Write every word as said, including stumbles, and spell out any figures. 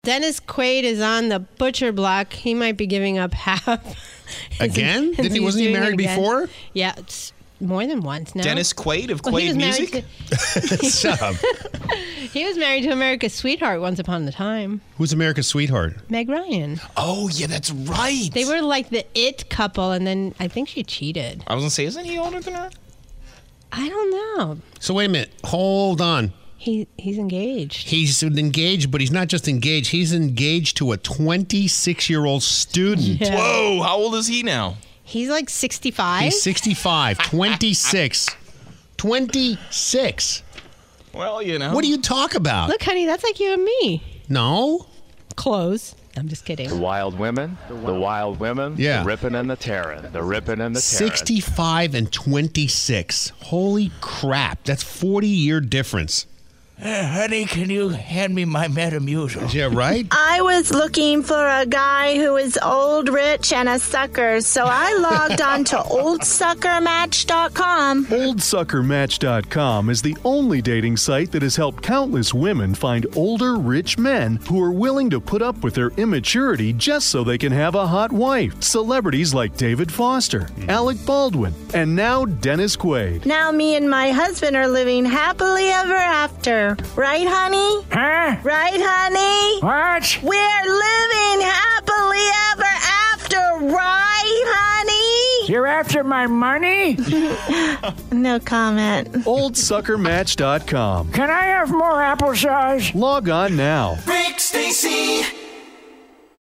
Dennis Quaid is on the butcher block. He might be giving up half. Again? Didn't he? Wasn't he married before? Yeah, it's more than once now. Dennis Quaid of Well, he Quaid was married Music? to- Shut up. He was married to America's Sweetheart once upon a time. Who's America's Sweetheart? Meg Ryan. Oh, yeah, that's right. They were like the it couple, and then I think she cheated. I was going to say, isn't he older than her? I don't know. So wait a minute. Hold on. He He's engaged. He's engaged, but he's not just engaged. He's engaged to a twenty-six-year-old student. Yeah. Whoa, how old is he now? He's like sixty-five. He's sixty-five. twenty-six. twenty-six. Well, you know. What do you talk about? Look, honey, that's like you and me. No. Close. I'm just kidding. The wild women, the wild women, Yeah. the ripping and the tearing, the ripping and the tearing. sixty-five and twenty-six. Holy crap. That's forty-year difference. Uh, honey, can you hand me my Metamucil? Yeah, right? I was looking for a guy who is old, rich, and a sucker, so I logged on to old sucker match dot com. old sucker match dot com is the only dating site that has helped countless women find older, rich men who are willing to put up with their immaturity just so they can have a hot wife. Celebrities like David Foster, Alec Baldwin, and now Dennis Quaid. Now me and my husband are living happily ever after. Right, honey? Huh? Right, honey? What? We're living happily ever after, right, honey? You're after my money? No comment. old sucker match dot com. Can I have more applesauce? Log on now. Rick Stacy